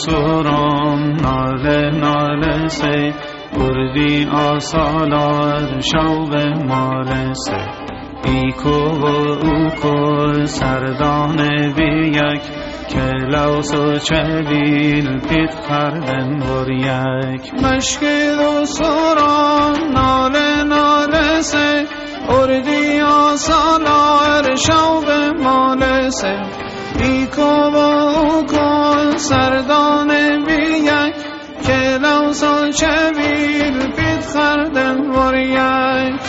سرم ناله ناله سی بردی آسالار شوب مال سی ایکو و اوکو سردان بیک که لوس و چویل پیت خردن بر یک مشکل و سرم ناله ناله سی بردی آسالار شوب مال سی ایکو و اوکو سردان بیک که لوس و چویل پیت خردن بر یک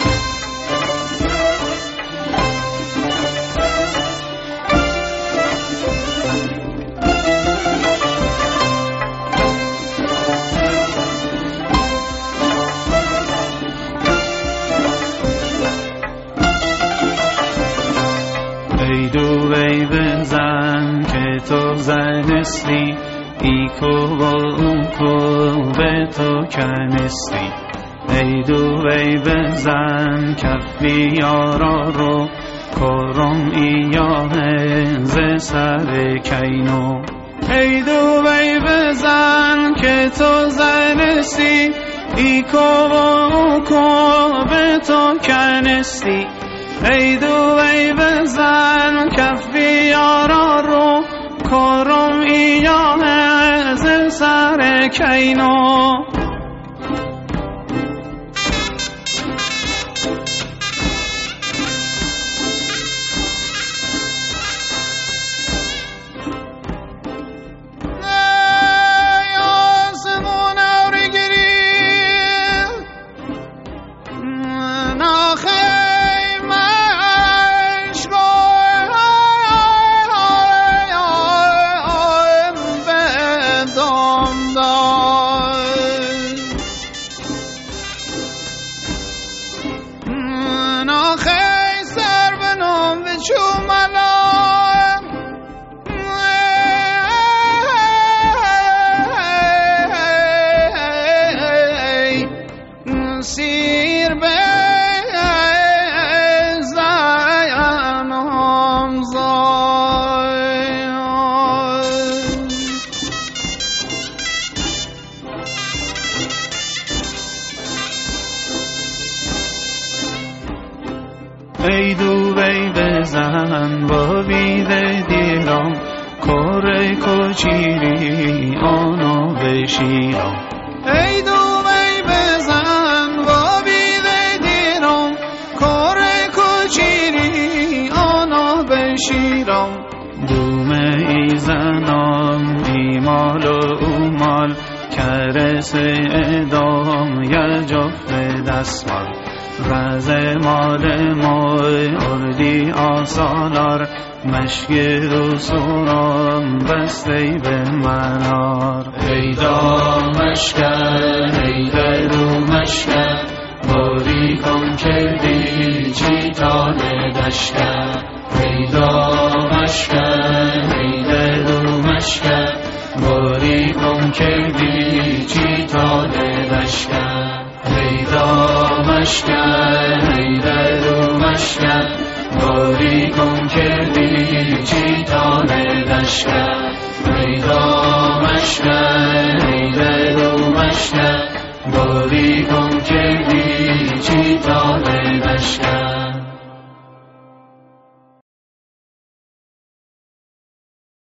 ای دو وی بزن که تو زنستی ایکو و اوکو به تو کنستی ای دو وی بزن کفی یارا رو کرم ایاه ز سر کینو ای دو وی بزن که تو زنستی ایکو و اوکو به تو کنستی ای دو وی بزن کفی یارا رو کرم ایاه ز سر کینو سیر بزنم زای ای دو وی بزن با بیده دیرم کره کچیری آنو بشیرم ای دو وی بزن با بیده دیرم کره کچیری آنو بشیرم دومه ای زنم ایمال و اومال کرس ادام یا جفت دستمال رز مال مای اردی آسالار مشکل و سرم بسته به منار ای دا مشکل ای دل و مشکل باری کن کردی چی تاله دشکل ای دا مشکل ای دل و مشکل باری کن کردی چی تاله دشکل ای دا مشکل ای دل و مشکل باری کن کردی چی تاله دشکل ای دا مشکل ای دل و مشکل باری کن کردی چی تاله دشکل